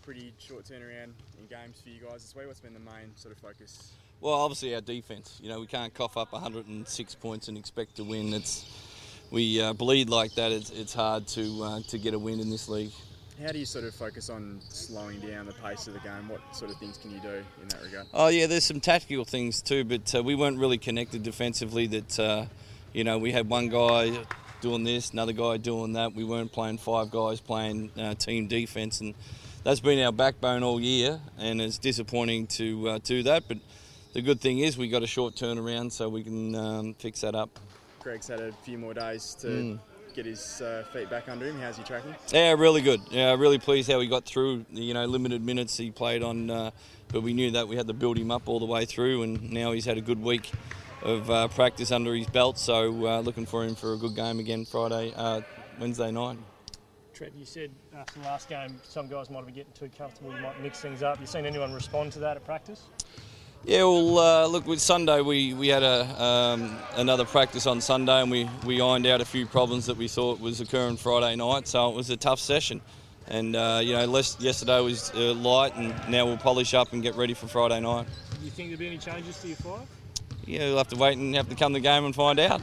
pretty short turnaround in games for you guys this week. What's been the main sort of focus? Well, obviously our defence. We can't cough up 106 points and expect to win. We bleed like that. It's hard to get a win in this league. How do you sort of focus on slowing down the pace of the game? What sort of things can you do in that regard? Oh yeah, there's some tactical things too, but we weren't really connected defensively. That we had one guy doing this, another guy doing that. We weren't playing five guys playing team defence, and that's been our backbone all year. And it's disappointing to do that, but the good thing is we got a short turnaround, so we can fix that up. Greg's had a few more days to get his feet back under him. How's he tracking? Yeah, really good. Yeah, really pleased how he got through the limited minutes he played on, but we knew that we had to build him up all the way through, and now he's had a good week of practice under his belt. So looking for him for a good game again Wednesday night. Trev, you said after the last game some guys might be getting too comfortable, you might mix things up. You seen anyone respond to that at practice? Yeah, well, look, with Sunday we had another practice on Sunday, and we ironed out a few problems that we thought was occurring Friday night, so it was a tough session. And, yesterday was light, and now we'll polish up and get ready for Friday night. Do you think there'll be any changes to your five? Yeah, we'll have to wait and have to come to the game and find out.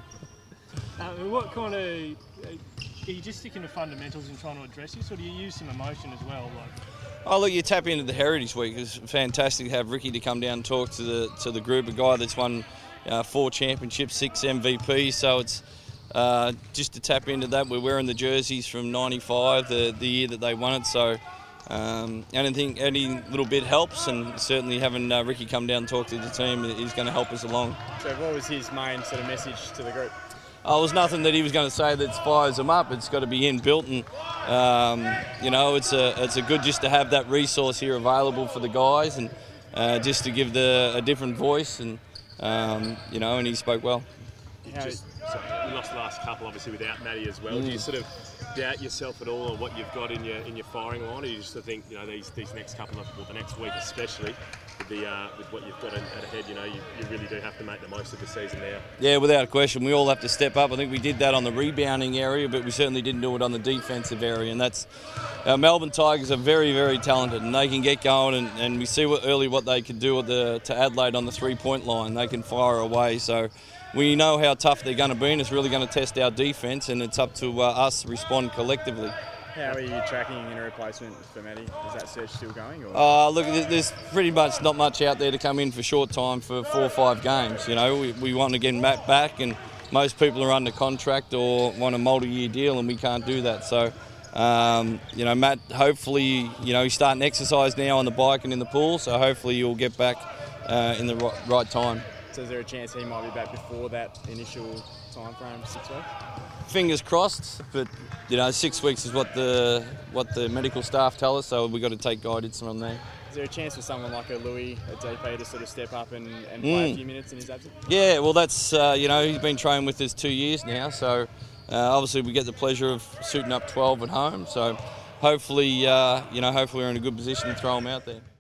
What kind of... Are you just sticking to fundamentals and trying to address this, or do you use some emotion as well? Oh look, you tap into the Heritage Week. It's fantastic to have Ricky to come down and talk to the group. A guy that's won 4 championships, 6 MVPs. So it's just to tap into that. We're wearing the jerseys from '95, the year that they won it. So anything, any little bit helps, and certainly having Ricky come down and talk to the team is going to help us along. So what was his main sort of message to the group? Oh, it was nothing that he was going to say that fires them up. It's got to be inbuilt, and it's a good just to have that resource here available for the guys, and just to give a different voice, and and he spoke well. You lost the last couple, obviously, without Matty as well. Do you sort of doubt yourself at all, or what you've got in your firing line, or you just think these next couple of, the next week especially, with what you've got ahead, you really do have to make the most of the season now? Yeah, without a question. We all have to step up. I think we did that on the rebounding area, but we certainly didn't do it on the defensive area. And that's our Melbourne Tigers are very, very talented, and they can get going. And we see what they can do to Adelaide on the 3-point line. They can fire away. So we know how tough they're going to be, and it's really going to test our defence. And it's up to us to respond collectively. How are you tracking in a replacement for Matty? Is that search still going? Or? Look, there's pretty much not much out there to come in for short time for 4 or 5 games. We want to get Matt back, and most people are under contract or want a multi-year deal, and we can't do that. So, Matt, hopefully, he's starting to exercise now on the bike and in the pool, so hopefully he'll get back in the right time. So is there a chance he might be back before that initial time frame, 6 weeks? Fingers crossed, but 6 weeks is what the medical staff tell us, so we've got to take guidance from there. Is there a chance for someone like a Louis, a DP, to sort of step up and play a few minutes in his absence? Yeah, well, that's he's been training with us 2 years now, so obviously we get the pleasure of suiting up 12 at home. So hopefully we're in a good position to throw him out there.